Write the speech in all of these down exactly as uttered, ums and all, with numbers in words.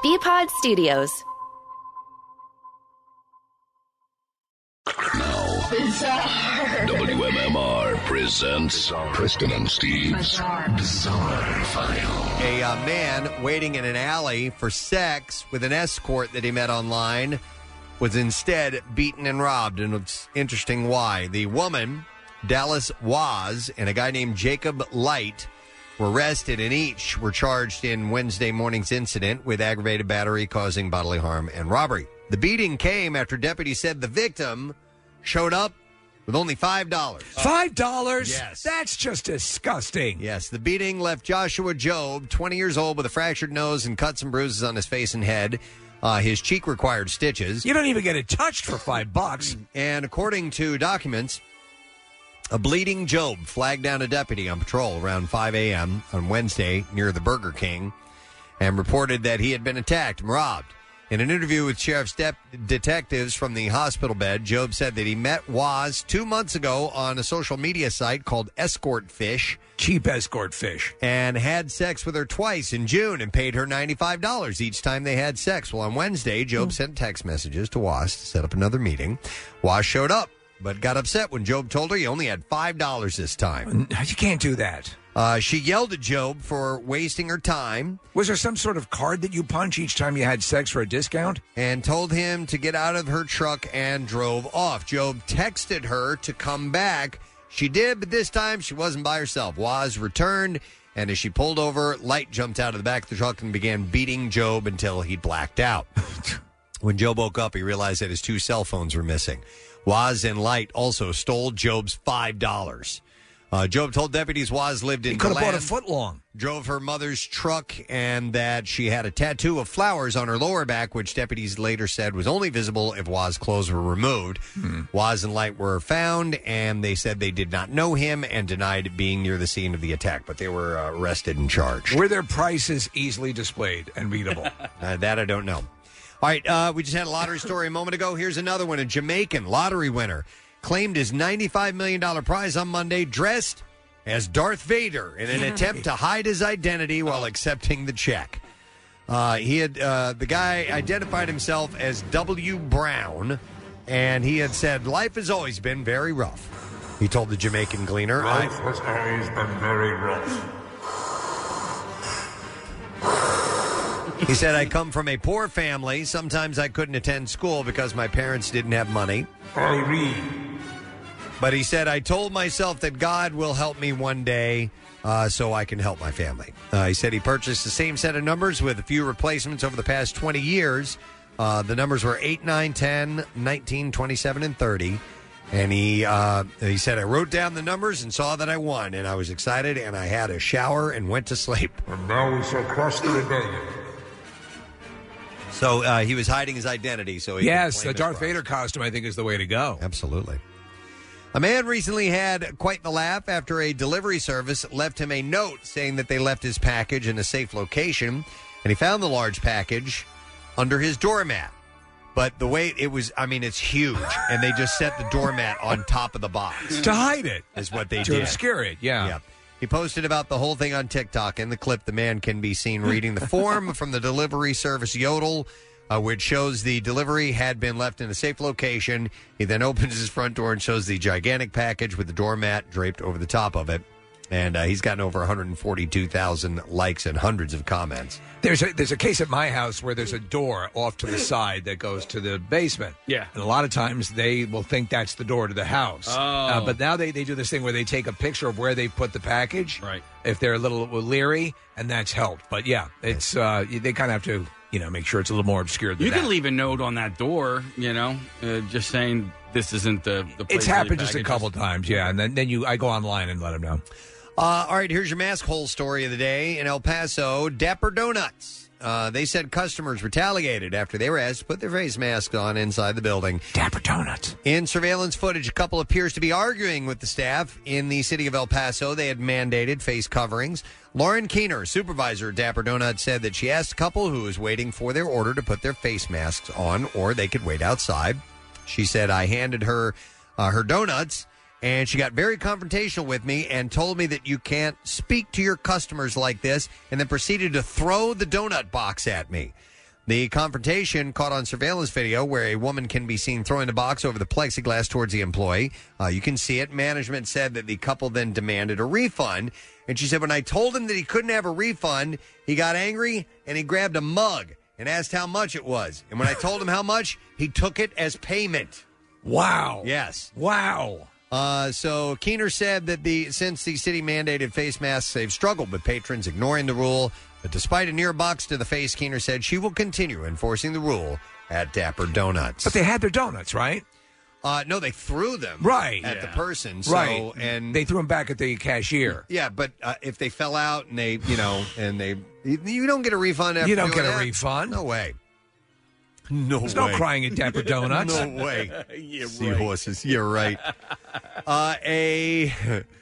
B-Pod Studios. Bizarre. W M M R presents Preston and Steve's Bizarre, Bizarre File. A uh, man waiting in an alley for sex with an escort that he met online was instead beaten and robbed, and it's interesting why. The woman, Dallas Waz, and a guy named Jacob Light were arrested, and each were charged in Wednesday morning's incident with aggravated battery causing bodily harm and robbery. The beating came after deputies said the victim showed up with only five dollars. Five dollars? Yes. That's just disgusting. Yes, the beating left Joshua Job, twenty years old, with a fractured nose and cuts and bruises on his face and head. Uh, his cheek required stitches. You don't even get it touched for five bucks. And according to documents, a bleeding Job flagged down a deputy on patrol around five a.m. on Wednesday near the Burger King and reported that he had been attacked and robbed. In an interview with sheriff's de- detectives from the hospital bed, Job said that he met Waz two months ago on a social media site called Escort Fish. Cheap escort fish. And had sex with her twice in June and paid her ninety-five dollars each time they had sex. Well, on Wednesday, Job mm. sent text messages to Waz to set up another meeting. Waz showed up, but got upset when Job told her he only had five dollars this time. You can't do that. Uh, she yelled at Job for wasting her time. Was there some sort of card that you punch each time you had sex for a discount? And told him to get out of her truck and drove off. Job texted her to come back. She did, but this time she wasn't by herself. Waz returned, and as she pulled over, Light jumped out of the back of the truck and began beating Job until he blacked out. When Job woke up, he realized that his two cell phones were missing. Waz and Light also stole Job's five dollars. Uh, Job told deputies Waz lived in He could have Deland, bought a foot long. drove her mother's truck, and that she had a tattoo of flowers on her lower back, which deputies later said was only visible if Waz's clothes were removed. Hmm. Waz and Light were found, and they said they did not know him and denied being near the scene of the attack, but they were uh, arrested and charged. Were their prices easily displayed and readable? uh, that I don't know. All right, uh, we just had a lottery story a moment ago. Here's another one. A Jamaican lottery winner claimed his ninety-five million dollars prize on Monday dressed as Darth Vader in an attempt to hide his identity while accepting the check. Uh, he had uh, the guy identified himself as W. Brown, and he had said, "Life has always been very rough." He told the Jamaican Gleaner, "Life has always been very rough." He said, "I come from a poor family. Sometimes I couldn't attend school because my parents didn't have money. I read." But he said, I told myself that God will help me one day uh, so I can help my family." Uh, he said he purchased the same set of numbers with a few replacements over the past twenty years. Uh, the numbers were eight, nine, ten, nineteen, twenty-seven, and thirty. And he uh, he said, I wrote down the numbers and saw that I won, and I was excited, and I had a shower and went to sleep. And now we shall cross the rebellion. So uh, he was hiding his identity. So he yes, the Darth Vader costume, I think, is the way to go. Absolutely. A man recently had quite the laugh after a delivery service left him a note saying that they left his package in a safe location, and he found the large package under his doormat. But the way it was, I mean, it's huge, and they just set the doormat on top of the box. To hide it. Is what they to did. To obscure it, yeah. yeah. He posted about the whole thing on TikTok. In the clip, the man can be seen reading the form from the delivery service Yodel, Uh, which shows the delivery had been left in a safe location. He then opens his front door and shows the gigantic package with the doormat draped over the top of it. And uh, he's gotten over one hundred forty-two thousand likes and hundreds of comments. There's a, there's a case at my house where there's a door off to the side that goes to the basement. Yeah. And a lot of times they will think that's the door to the house. Oh. Uh, but now they, they do this thing where they take a picture of where they put the package. Right. If they're a little leery, and that's helped. But yeah, it's uh, they kind of have to, you know, make sure it's a little more obscure than you that. can leave a note on that door, you know, uh, just saying this isn't the, the place. It's happened just a couple times, yeah. And then, then you, I go online and let them know. Uh, all right, here's your mask hole story of the day. In El Paso, Dapper Donuts. Uh, they said customers retaliated after they were asked to put their face masks on inside the building. Dapper Donuts. In surveillance footage, a couple appears to be arguing with the staff in the city of El Paso. They had mandated face coverings. Lauren Keener, supervisor at Dapper Donuts, said that she asked a couple who was waiting for their order to put their face masks on, or they could wait outside. She said, I handed her uh, her donuts, and she got very confrontational with me and told me that you can't speak to your customers like this, and then proceeded to throw the donut box at me. The confrontation caught on surveillance video where a woman can be seen throwing the box over the plexiglass towards the employee. Uh, you can see it. Management said that the couple then demanded a refund. And she said, when I told him that he couldn't have a refund, he got angry and he grabbed a mug and asked how much it was. And when I told him how much, he took it as payment. Wow. Yes. Wow. Uh, so Keener said that the since the city mandated face masks, they've struggled with patrons ignoring the rule. But despite a near box to the face, Keener said she will continue enforcing the rule at Dapper Donuts. But they had their donuts, right? Uh, no, they threw them right at yeah. the person. So, right, and they threw them back at the cashier. Yeah, but uh, if they fell out and they, you know, and they, you, you don't get a refund. After you don't doing get a that. refund. No way. No There's way. no crying at Dapper Donuts. No way. You're Seahorses. You're right. Uh, a.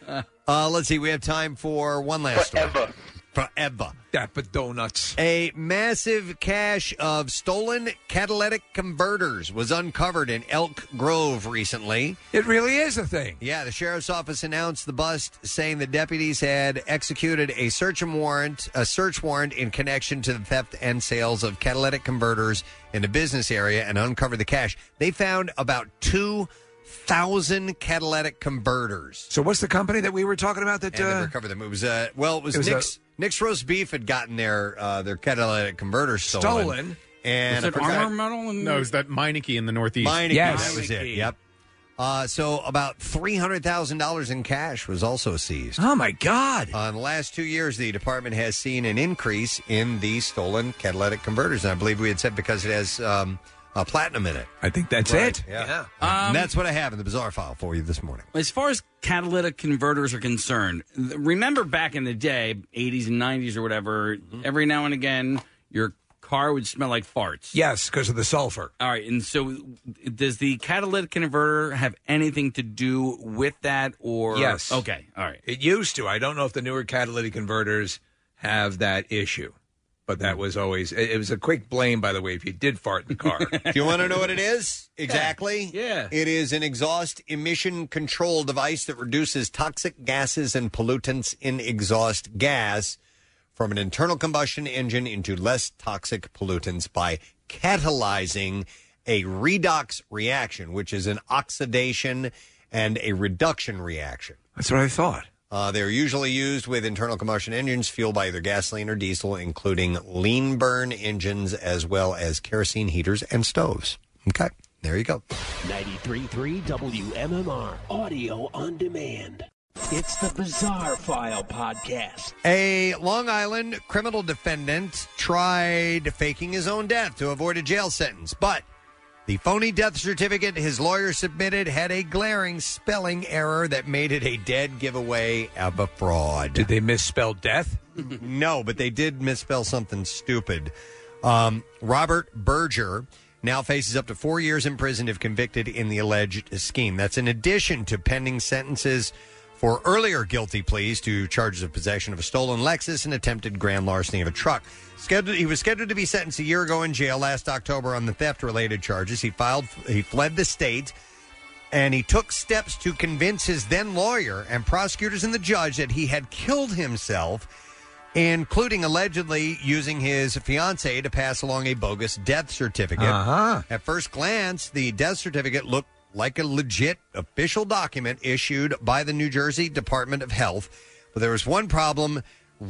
Uh, let's see. We have time for one last story. Forever. Forever. Dapper Donuts. A massive cache of stolen catalytic converters was uncovered in Elk Grove recently. It really is a thing. Yeah, the sheriff's office announced the bust, saying the deputies had executed a search and warrant, a search warrant in connection to the theft and sales of catalytic converters in the business area and uncovered the cache. They found about two thousand catalytic converters. So what's the company that we were talking about that and uh, they recovered them? It was uh, well, it was, it was Nick's. A, Nick's Roast Beef had gotten their uh, their catalytic converters stolen. Stolen. And was it Armor Metal? In no, it was that Meineke in the Northeast. Meineke, yes. that was it. Yep. Uh, so about three hundred thousand dollars in cash was also seized. Oh, my God. Uh, in the last two years, the department has seen an increase in the stolen catalytic converters. And I believe we had said because it has um, uh, platinum in it. I think that's Right, it. Yeah. Um, and that's what I have in the bizarre file for you this morning. As far as catalytic converters are concerned, th- remember back in the day, eighties and nineties or whatever, Mm-hmm. every now and again, your car would smell like farts. Yes, because of the sulfur. All right, and so does the catalytic converter have anything to do with that, or Yes. Okay, all right. It used to. I don't know if the newer catalytic converters have that issue, but that was always. It, it was a quick blame, by the way, if you did fart in the car. Do you want to know what it is? Exactly. Yeah. It is an exhaust emission control device that reduces toxic gases and pollutants in exhaust gas from an internal combustion engine into less toxic pollutants by catalyzing a redox reaction, which is an oxidation and a reduction reaction. That's what I thought. Uh, they're usually used with internal combustion engines fueled by either gasoline or diesel, including lean burn engines as well as kerosene heaters and stoves. Okay, there you go. ninety-three point three W M M R, audio on demand. It's the Bizarre File Podcast. A Long Island criminal defendant tried faking his own death to avoid a jail sentence, but the phony death certificate his lawyer submitted had a glaring spelling error that made it a dead giveaway of a fraud. Did they misspell death? No, but they did misspell something stupid. Um, Robert Berger now faces up to four years in prison if convicted in the alleged scheme. That's in addition to pending sentences for earlier guilty pleas to charges of possession of a stolen Lexus and attempted grand larceny of a truck. Scheduled, he was scheduled to be sentenced a year ago in jail last October on the theft-related charges. He filed, he fled the state, and he took steps to convince his then lawyer and prosecutors and the judge that he had killed himself, including allegedly using his fiancée to pass along a bogus death certificate. Uh-huh. At first glance, the death certificate looked like a legit official document issued by the New Jersey Department of Health. But there was one problem.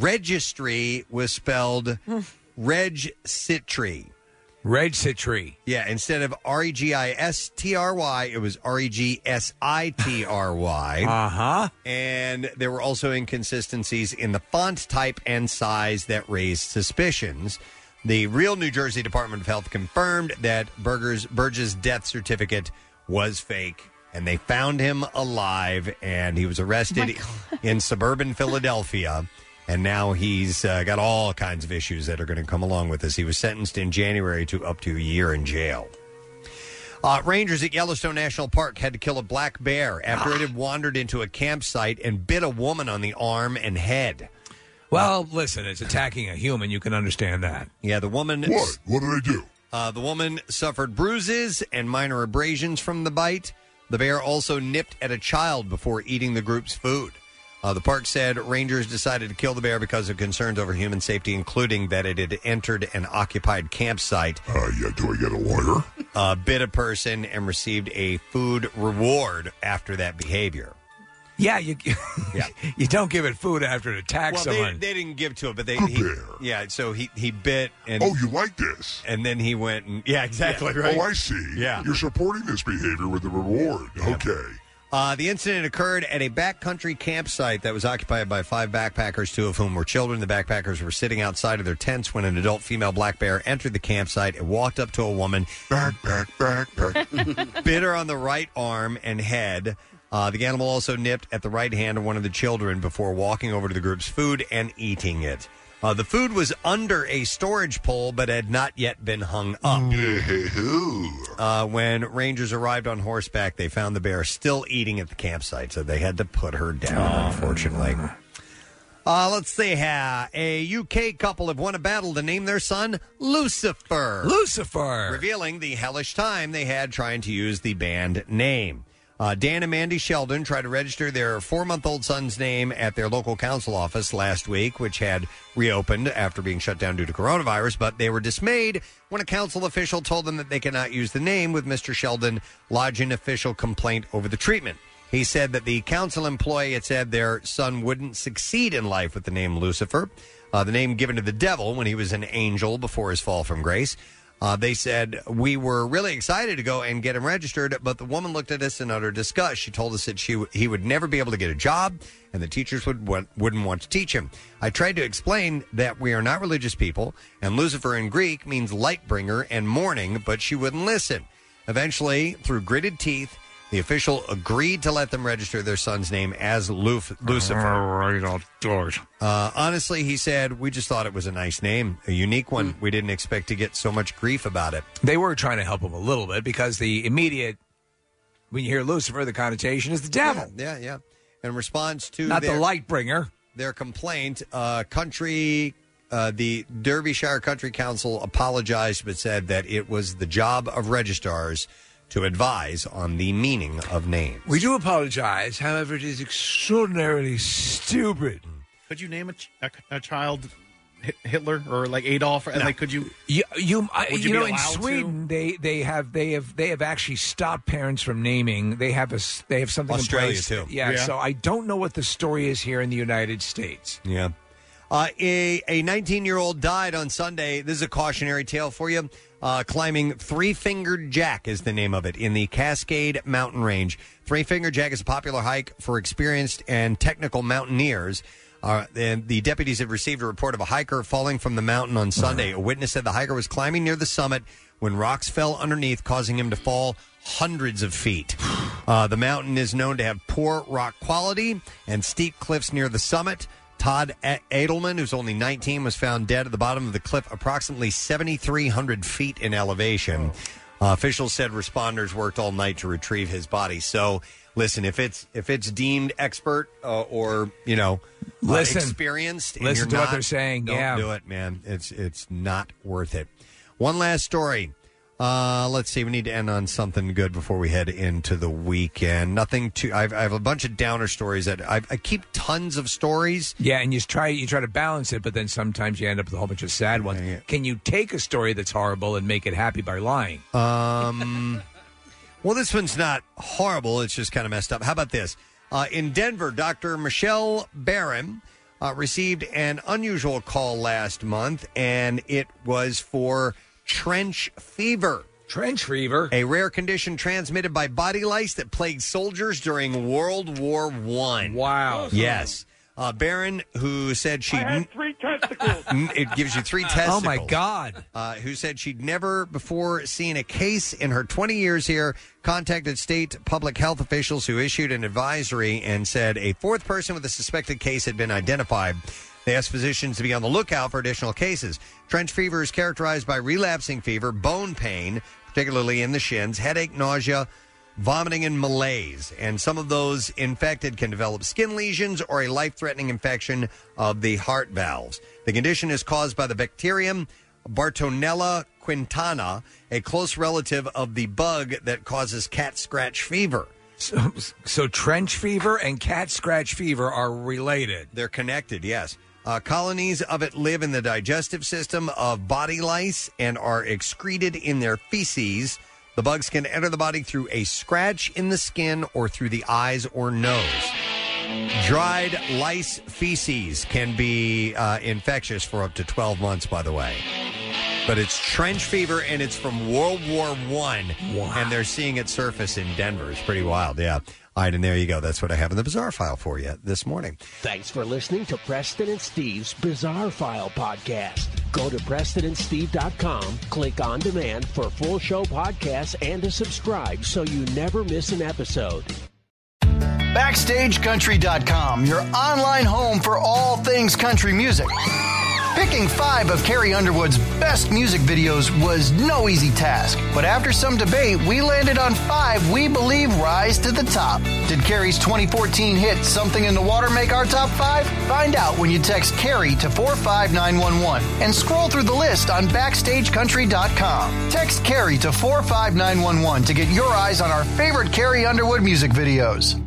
Registry was spelled Reg-Citry. Reg-Citry. Yeah, instead of R E G I S T R Y, it was R E G S I T R Y. Uh-huh. And there were also inconsistencies in the font type and size that raised suspicions. The real New Jersey Department of Health confirmed that Berger's, Burge's death certificate was fake, and they found him alive, and he was arrested Oh in suburban Philadelphia, and now he's uh, got all kinds of issues that are going to come along with this. He was sentenced in January to up to a year in jail. Uh, rangers at Yellowstone National Park had to kill a black bear after it had wandered into a campsite and bit a woman on the arm and head. Well, listen, it's attacking a human. You can understand that. Yeah, the woman... What? What did I do? Uh, the woman suffered bruises and minor abrasions from the bite. The bear also nipped at a child before eating the group's food. Uh, the park said rangers decided to kill the bear because of concerns over human safety, including that it had entered an occupied campsite. Uh, yeah, do I get a lawyer? Uh, bit a person and received a food reward after that behavior. Yeah, you yeah. you don't give it food after it attacks well, someone. They, they didn't give to it, but they Good he, bear. yeah. So he, he bit and Oh, you like this? and then he went and yeah, exactly Yeah. right. Oh, I see. Yeah. You're supporting this behavior with a reward. Okay. Uh, the incident occurred at a backcountry campsite that was occupied by five backpackers, two of whom were children. The backpackers were sitting outside of their tents when an adult female black bear entered the campsite and walked up to a woman, Back, back, back, back. bit her on the right arm and head. Uh, the animal also nipped at the right hand of one of the children before walking over to the group's food and eating it. Uh, the food was under a storage pole but had not yet been hung up. Uh, when rangers arrived on horseback, they found the bear still eating at the campsite, so they had to put her down, unfortunately. Uh, let's see here. A U K couple have won a battle to name their son Lucifer. Lucifer! Revealing the hellish time they had trying to use the band name. Uh, Dan and Mandy Sheldon tried to register their four-month-old son's name at their local council office last week, which had reopened after being shut down due to coronavirus, but they were dismayed when a council official told them that they cannot use the name, with Mister Sheldon lodging an official complaint over the treatment. He said that the council employee had said their son wouldn't succeed in life with the name Lucifer, uh, the name given to the devil when he was an angel before his fall from grace. Uh, they said, we were really excited to go and get him registered, but the woman looked at us in utter disgust. She told us that she w- he would never be able to get a job, and the teachers would w- wouldn't want to teach him. I tried to explain that we are not religious people, and Lucifer in Greek means light bringer and morning, but she wouldn't listen. Eventually, through gritted teeth, the official agreed to let them register their son's name as Luf- Lucifer. All right, I'll do it. Uh, honestly, he said, we just thought it was a nice name, a unique one. We didn't expect to get so much grief about it. They were trying to help him a little bit because the immediate, when you hear Lucifer, the connotation is the devil. Yeah, yeah. yeah. In response to Not their, the light bringer. their complaint, uh, country, uh, the Derbyshire Country Council apologized but said that it was the job of registrars to advise on the meaning of names. We do apologize. However, it is extraordinarily stupid. Could you name a, ch- a, a child Hitler or like Adolf? And No. like, could you? You, you, I, Would you, you be know, in allowed Sweden, to? they they have they have they have actually stopped parents from naming. They have a s- they have something Australia, in place. too. Yeah, Yeah. So I don't know what the story is here in the United States. Yeah. Uh, a a nineteen-year-old died on Sunday. This is a cautionary tale for you. Uh, climbing Three-Fingered Jack is the name of it in the Cascade Mountain Range. Three-Fingered Jack is a popular hike for experienced and technical mountaineers. Uh, and the deputies have received a report of a hiker falling from the mountain on Sunday. A witness said the hiker was climbing near the summit when rocks fell underneath, causing him to fall hundreds of feet. Uh, the mountain is known to have poor rock quality and steep cliffs near the summit. Todd Edelman, who's only nineteen, was found dead at the bottom of the cliff, approximately seventy-three hundred feet in elevation. Uh, officials said responders worked all night to retrieve his body. So, listen, if it's if it's deemed expert uh, or you know uh, Listen. experienced, and Listen you're to what not, they're saying, Don't yeah. do it, man. It's it's not worth it. One last story. Uh, let's see. We need to end on something good before we head into the weekend. Nothing too. I've, I have a bunch of downer stories that I, I keep tons of stories. Yeah, and you try you try to balance it, but then sometimes you end up with a whole bunch of sad ones. Yeah. Can you take a story that's horrible and make it happy by lying? Um, well, this one's not horrible. It's just kind of messed up. How about this? Uh, in Denver, Doctor Michelle Barron uh, received an unusual call last month, and it was for trench fever. Trench fever? A rare condition transmitted by body lice that plagued soldiers during World War One. Wow. Yes. Uh, Barron, who said she... I had three testicles. It gives you three testicles. Oh, my God. Uh, who said she'd never before seen a case in her twenty years here, contacted state public health officials who issued an advisory and said a fourth person with a suspected case had been identified. They asked physicians to be on the lookout for additional cases. Trench fever is characterized by relapsing fever, bone pain, particularly in the shins, headache, nausea, vomiting, and malaise. And some of those infected can develop skin lesions or a life-threatening infection of the heart valves. The condition is caused by the bacterium Bartonella quintana, a close relative of the bug that causes cat scratch fever. So, so trench fever and cat scratch fever are related. They're connected, yes. Uh, colonies of it live in the digestive system of body lice and are excreted in their feces. The bugs can enter the body through a scratch in the skin or through the eyes or nose. Dried lice feces can be uh, infectious for up to twelve months, by the way. But it's trench fever, and it's from World War One, wow. And they're seeing it surface in Denver. It's pretty wild, yeah. All right, and there you go. That's what I have in the Bizarre File for you this morning. Thanks for listening to Preston and Steve's Bizarre File podcast. Go to Preston and Steve dot com, click on demand for full show podcasts and to subscribe so you never miss an episode. Backstage Country dot com, your online home for all things country music. Picking five of Carrie Underwood's best music videos was no easy task, but after some debate, we landed on five we believe rise to the top. Did Carrie's twenty fourteen hit Something in the Water make our top five? Find out when you text Carrie to four five nine one one and scroll through the list on Backstage Country dot com. Text Carrie to four five nine one one to get your eyes on our favorite Carrie Underwood music videos.